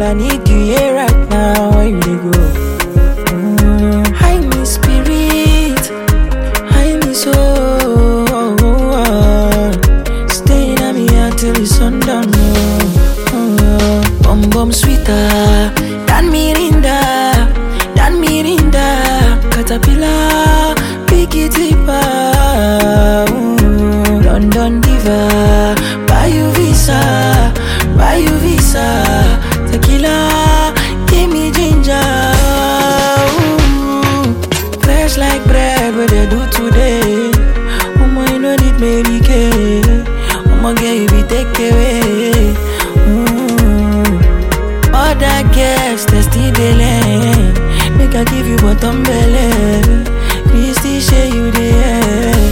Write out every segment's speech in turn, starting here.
I need you here right now. Where you dey go? Hide me spirit, hide me soul. Staying at me until the sundown. Bum bum sweeter than Mirinda, Caterpillar, pick it deeper. London diva, buy you visa, tequila, give me ginger. Fresh like bread, what they do today. Mama, you no need Mary Kay. Mama, girl, you be take away. Other guests, they still delay. Make I give you bottom belly. Christy, share you there.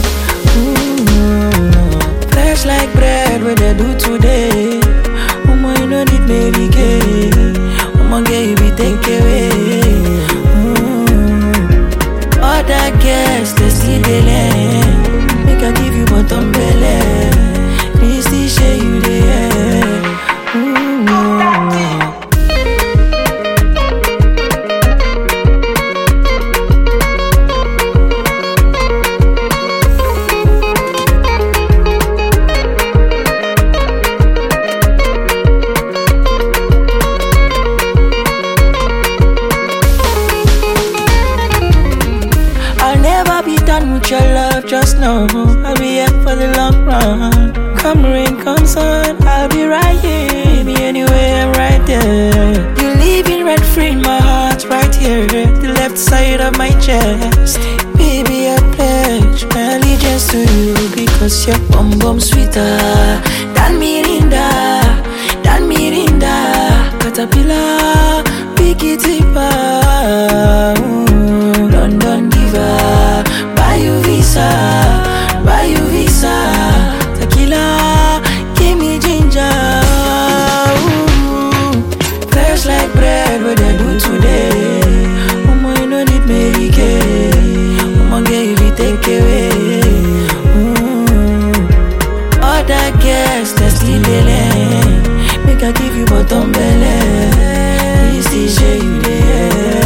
Fresh like bread, what they do today. Mama, you no need Mary Kay. Mama, girl, you be take away. Other guests, they still delay. Make I give you bottom belly. Christy, share you there. With your love, just know I'll be here for the long run. Come rain, come sun, I'll be right here. Be anywhere, I'm right there. You living rent free in my heart, right here, the left side of my chest. Baby, I pledge my allegiance to you because you're bum bum sweeter than Mirinda, Caterpillar, pick it deeper. London diva, buy you visa, tequila, give me ginger. Fresh like bread, what they do today. Mama, you no need Mary Kay. Mama, girl, you be take away. Other guests, they still delay. Make I give you bottom belly. Please, share you there.